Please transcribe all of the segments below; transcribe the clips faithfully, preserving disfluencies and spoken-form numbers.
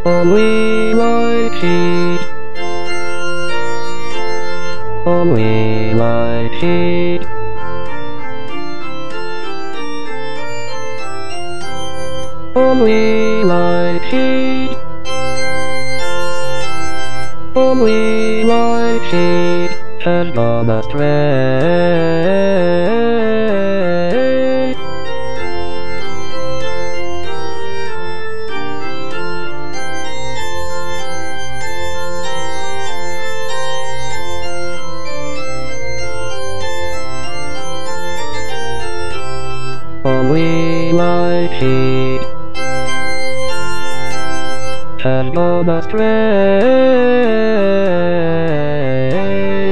Only like heat. Only like heat. Only like heat. Only like heat has gone astray. Only like heat has gone astray.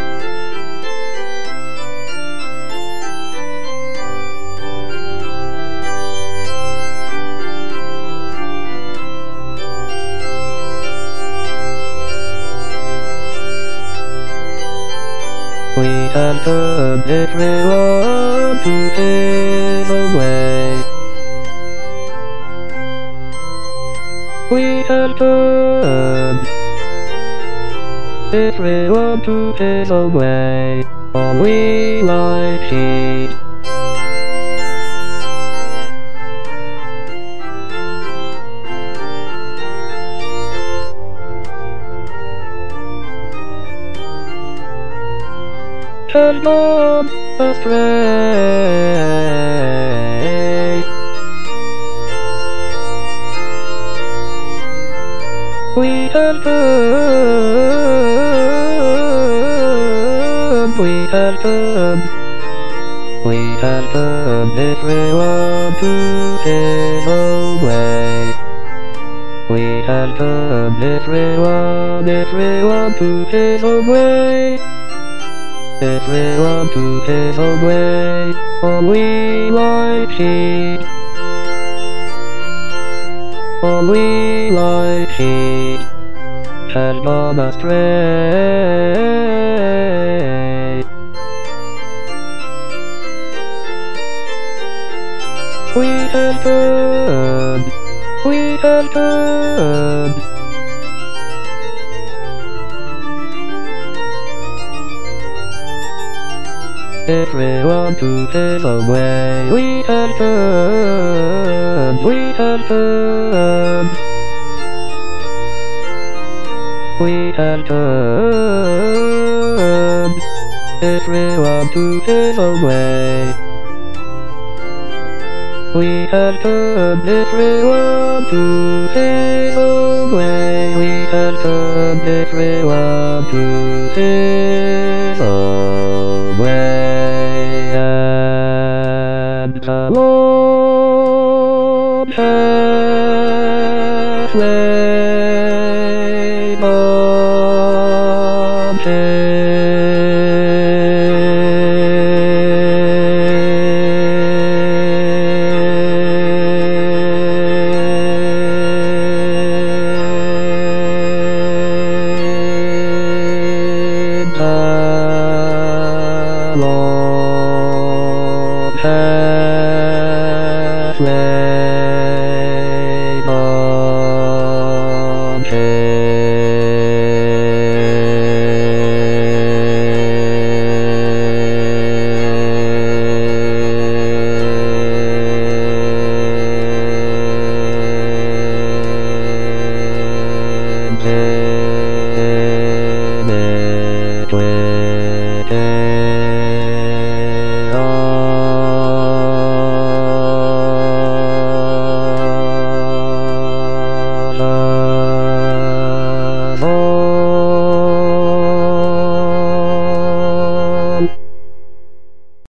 We have turned everyone to his own way. We have turned everyone to his own way. Only like heat. Has gone astray. We have turned, we have turned, we have turned everyone to his own way. We have turned everyone, everyone to his own way. Everyone to his own way. Only like heat. Only like heat has gone astray. We have turned, we have turned. Everyone to his own way. We have turned, we have turned. We have turned everyone to his own way. We have turned everyone to his own way. We have turned everyone to his own way. And the Lord has led